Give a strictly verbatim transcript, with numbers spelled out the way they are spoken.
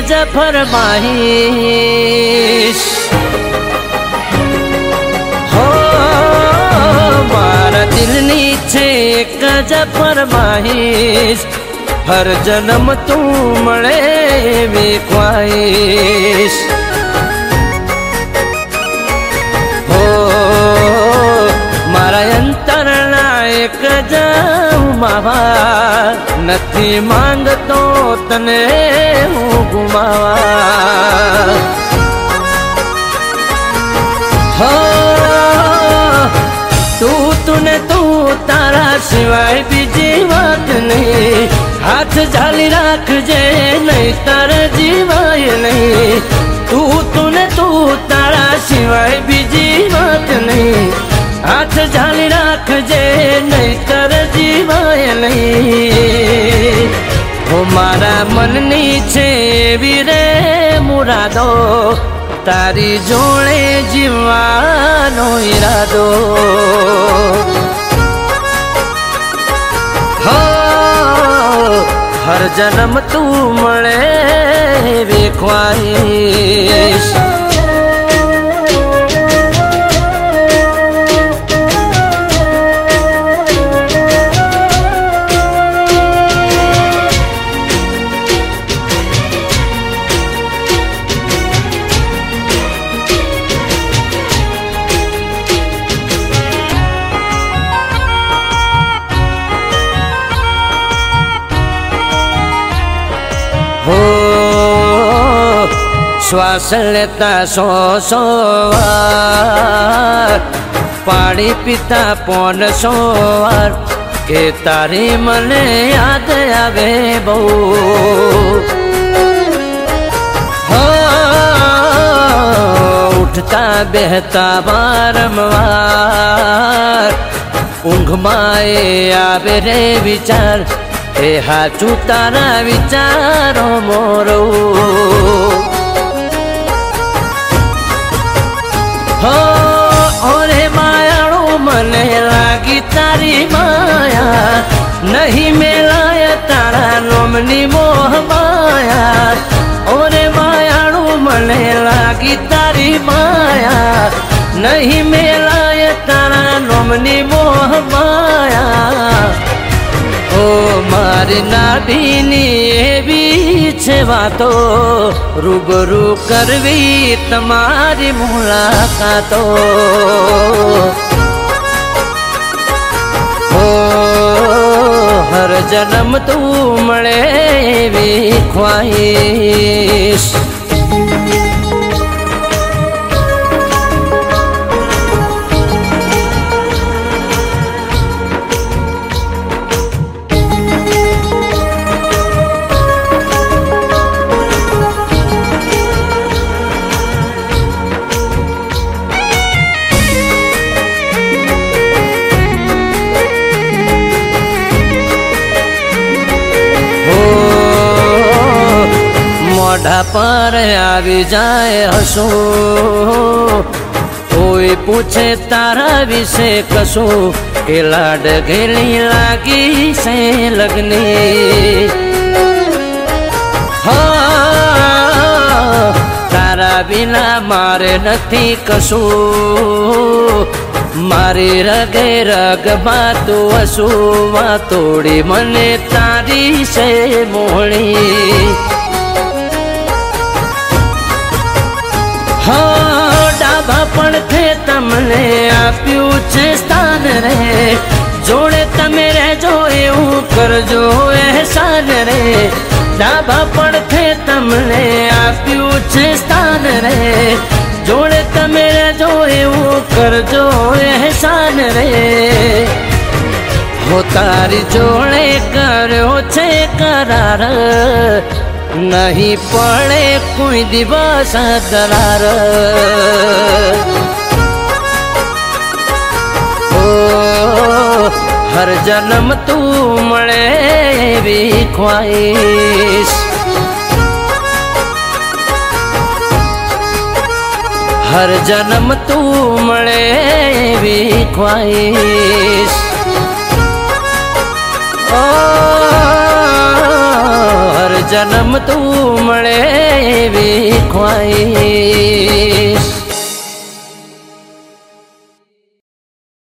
જ ફરમાઈશ હો મારા દિલની છે એક જ ફરમાઈશ હર જન્મ તું મળે એવી ખ્વાઈશ હો મારા અંતરના એક જ માવા નથી માંગતો તને હું ગુમાવા હો તું તુને તું તારા સિવાય બીજી વાત નહીં હાથ ઝાલી રાખજે નહીં તારે જીવાય નહીં તું તુને તું તારા સિવાય બીજી વાત નહીં હાથ ઝાલી રાખજે નહીં તારે જીવાય નહીં હો મારા મનની છે એવી રે મુરાદો તારી જોડે જીવવાનો ઈરાદો હો હર જન્મ તું મળે એવી ખ્વાઈશ हो श्वास लेता सो सो वार पानी पीता पौन सो वार के तारी मने याद आवे बहु हो उठता बहता वारंवार ऊँघ माए आवे रे विचार ए हाचू तारा विचारो मोरो हो ओरे मायाड़ो मने लागी तारी माया नहीं मेलाया तारा नोमनी मोह माया ओरे मायाड़ो मने लागी तारी माया नहीं मेलाया तारा नोमनी मोह माया ओ मारी नाभीनी एवी छे वातो रूबरू करवी तमारी मुलाकातो ओ हर जन्म तू मळे एवी ख्वाहिश मोढ़ा पर आवी जाए हसू कोई पूछे तारा विषे कसू के लाड घेली लागी से लगनी हाँ तारा बिना मारे नथी कसू मारी रगे रग बातू हसू वा तोड़ी मने तारी से मोहनी हाँ डाबा पण थे तमने आप्यू छे स्थान रे जोड़े तमे रहजो एवं करजो एहसान रे डाबा पण थे तमने आप्यू छे स्थान रे जोड़े तमे रहजो एवं करजो एहसान रे हो तारी जोड़े करो छे करार नहीं पड़े कोई दिवस दरार ओ हर जन्म तू मळे एवी ख्वाहिश हर जन्म तू मळे एवी ख्वाहिश ओ हर जन्म तू મળે એવી ખ્વાઈશ